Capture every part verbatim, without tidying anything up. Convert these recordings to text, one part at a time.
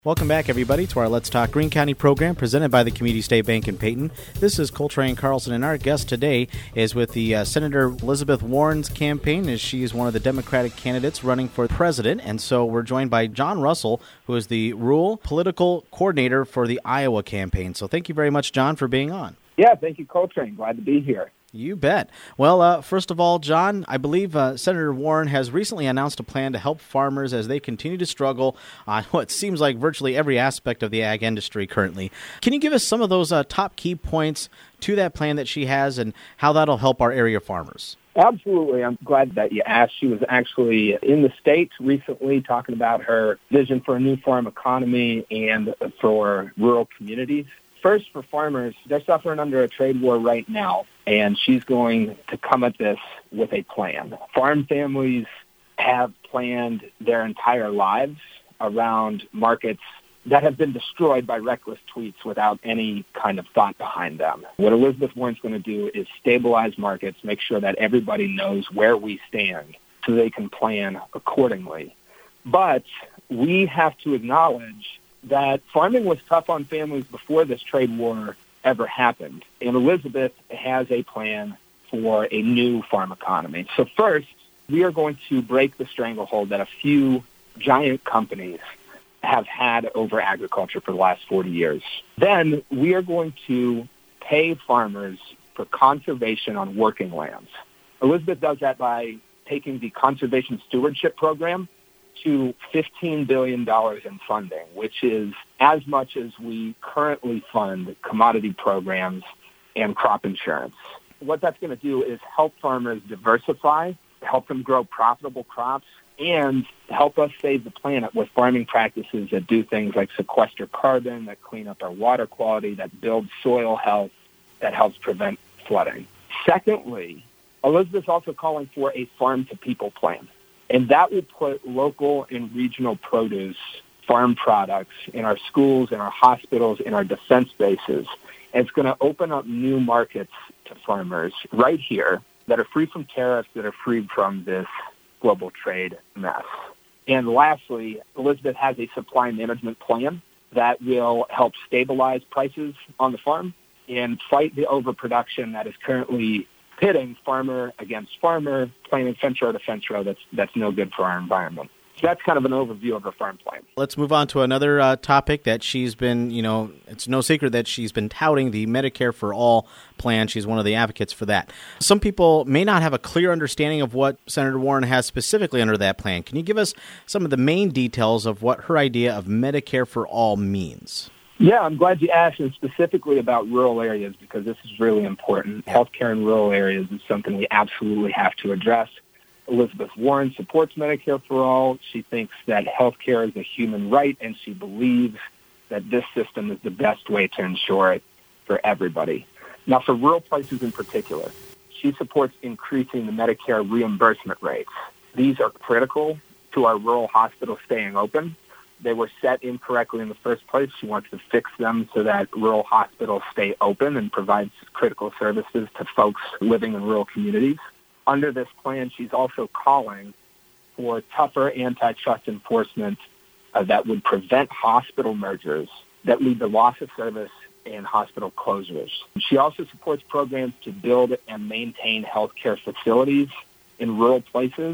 Welcome back, everybody, to our Let's Talk Greene County program presented by the Community State Bank in Peyton. This is Coltrane Carlson, and our guest today is with the uh, Senator Elizabeth Warren's campaign, as she is one of the Democratic candidates running for president. And so we're joined by John Russell, who is the rural political coordinator for the Iowa campaign. So thank you very much, John, for being on. Yeah, thank you, Coltrane. Glad to be here. You bet. Well, uh, first of all, John, I believe uh, Senator Warren has recently announced a plan to help farmers as they continue to struggle on what seems like virtually every aspect of the ag industry currently. Can you give us some of those uh, top key points to that plan that she has and how that'll help our area farmers? Absolutely. I'm glad that you asked. She was actually in the state recently talking about her vision for a new farm economy and for rural communities. First, for farmers, they're suffering under a trade war right now, and she's going to come at this with a plan. Farm families have planned their entire lives around markets that have been destroyed by reckless tweets without any kind of thought behind them. What Elizabeth Warren's going to do is stabilize markets, make sure that everybody knows where we stand so they can plan accordingly. But we have to acknowledge that farming was tough on families before this trade war ever happened. And Elizabeth has a plan for a new farm economy. So first, we are going to break the stranglehold that a few giant companies have had over agriculture for the last forty years. Then we are going to pay farmers for conservation on working lands. Elizabeth does that by taking the Conservation Stewardship Program to fifteen billion dollars in funding, which is as much as we currently fund commodity programs and crop insurance. What that's going to do is help farmers diversify, help them grow profitable crops, and help us save the planet with farming practices that do things like sequester carbon, that clean up our water quality, that build soil health, that helps prevent flooding. Secondly, Elizabeth's also calling for a farm-to-people plan. And that will put local and regional produce, farm products in our schools, in our hospitals, in our defense bases. And it's going to open up new markets to farmers right here that are free from tariffs, that are free from this global trade mess. And lastly, Elizabeth has a supply management plan that will help stabilize prices on the farm and fight the overproduction that is currently pitting farmer against farmer, planting fence row to fence row that's, that's no good for our environment. So that's kind of an overview of her farm plan. Let's move on to another uh, topic that she's been, you know, it's no secret that she's been touting the Medicare for All plan. She's one of the advocates for that. Some people may not have a clear understanding of what Senator Warren has specifically under that plan. Can you give us some of the main details of what her idea of Medicare for All means? Yeah, I'm glad you asked, and specifically about rural areas, because this is really important. Healthcare in rural areas is something we absolutely have to address. Elizabeth Warren supports Medicare for All. She thinks that healthcare is a human right, and she believes that this system is the best way to ensure it for everybody. Now, for rural places in particular, she supports increasing the Medicare reimbursement rates. These are critical to our rural hospitals staying open. They were set incorrectly in the first place. She wants to fix them so that rural hospitals stay open and provide critical services to folks living in rural communities. Under this plan, she's also calling for tougher antitrust enforcement uh, that would prevent hospital mergers that lead to loss of service and hospital closures. She also supports programs to build and maintain healthcare facilities in rural places,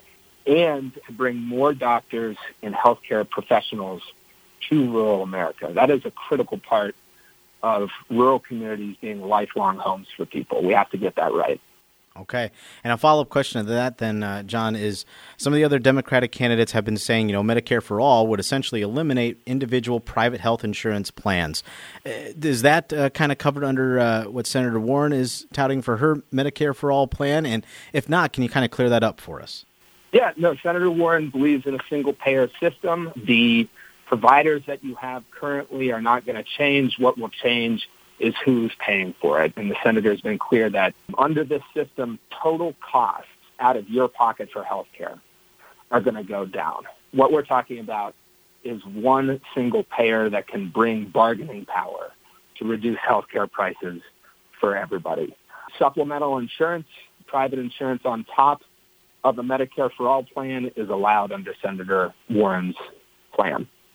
and to bring more doctors and healthcare professionals to rural America. That is a critical part of rural communities being lifelong homes for people. We have to get that right. Okay. And a follow-up question to that then, uh, John, is some of the other Democratic candidates have been saying, you know, Medicare for All would essentially eliminate individual private health insurance plans. Uh, is that uh, kind of covered under uh, what Senator Warren is touting for her Medicare for All plan? And if not, can you kind of clear that up for us? Yeah, no, Senator Warren believes in a single-payer system. The providers that you have currently are not going to change. What will change is who's paying for it. And the senator has been clear that under this system, total costs out of your pocket for health care are going to go down. What we're talking about is one single payer that can bring bargaining power to reduce health care prices for everybody. Supplemental insurance, private insurance on top of the Medicare for All plan is allowed under Senator Warren's plan.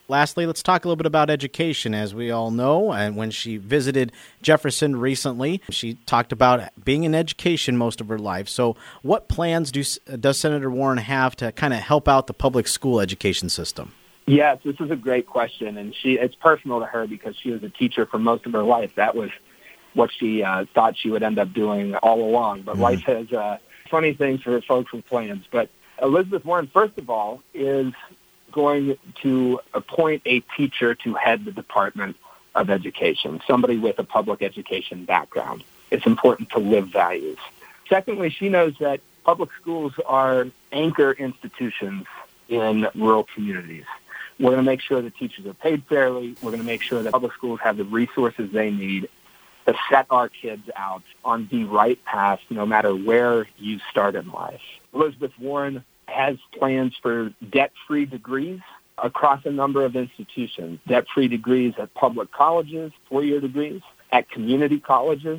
Lastly, let's talk a little bit about education. As we all know, and when she visited Jefferson recently, she talked about being in education most of her life. So what plans do, does Senator Warren have to kind of help out the public school education system? Yes, this is a great question, and she it's personal to her because she was a teacher for most of her life. That was what she uh, thought she would end up doing all along. But mm-hmm. life has uh, funny things for folks with plans. But Elizabeth Warren, first of all, is going to appoint a teacher to head the Department of Education, somebody with a public education background. It's important to live values. Secondly, she knows that public schools are anchor institutions in rural communities. We're going to make sure that teachers are paid fairly. We're going to make sure that public schools have the resources they need to set our kids out on the right path, no matter where you start in life. Elizabeth Warren has plans for debt-free degrees across a number of institutions, debt-free degrees at public colleges, four-year degrees, at community colleges,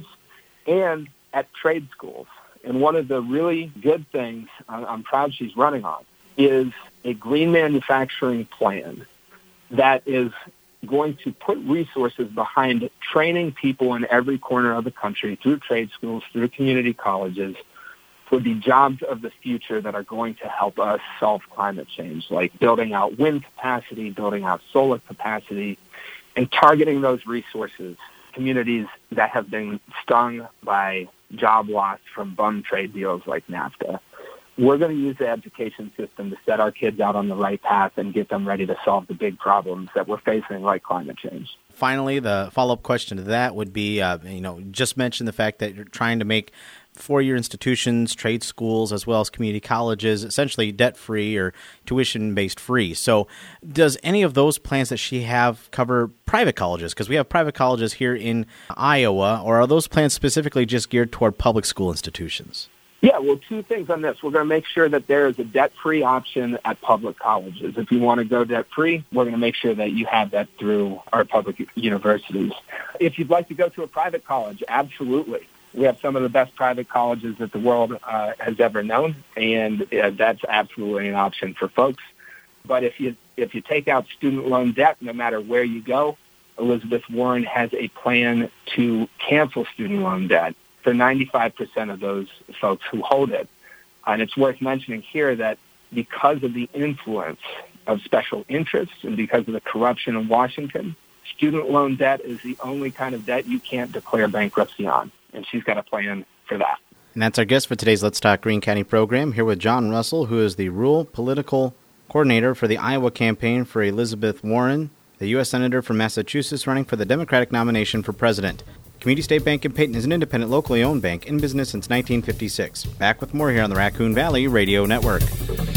and at trade schools. And one of the really good things I'm proud she's running on is a green manufacturing plan that is going to put resources behind training people in every corner of the country through trade schools, through community colleges, for the jobs of the future that are going to help us solve climate change, like building out wind capacity, building out solar capacity, and targeting those resources, communities that have been stung by job loss from bum trade deals like NAFTA. We're going to use the education system to set our kids out on the right path and get them ready to solve the big problems that we're facing, like climate change. Finally, the follow-up question to that would be, uh, you know, just mention the fact that you're trying to make four-year institutions, trade schools, as well as community colleges, essentially debt-free or tuition-based free. So does any of those plans that she have cover private colleges? Because we have private colleges here in Iowa, or are those plans specifically just geared toward public school institutions? Yeah, well, two things on this. We're going to make sure that there is a debt-free option at public colleges. If you want to go debt-free, we're going to make sure that you have that through our public universities. If you'd like to go to a private college, absolutely. We have some of the best private colleges that the world uh, has ever known, and uh, that's absolutely an option for folks. But if you if you take out student loan debt, no matter where you go, Elizabeth Warren has a plan to cancel student loan debt for ninety-five percent of those folks who hold it. And it's worth mentioning here that because of the influence of special interests and because of the corruption in Washington, student loan debt is the only kind of debt you can't declare bankruptcy on. And she's got a plan for that. And that's our guest for today's Let's Talk Greene County program, here with John Russell, who is the Rural Political Coordinator for the Iowa campaign for Elizabeth Warren, the U S Senator from Massachusetts running for the Democratic nomination for president. Community State Bank in Peyton is an independent, locally owned bank in business since nineteen fifty-six. Back with more here on the Raccoon Valley Radio Network.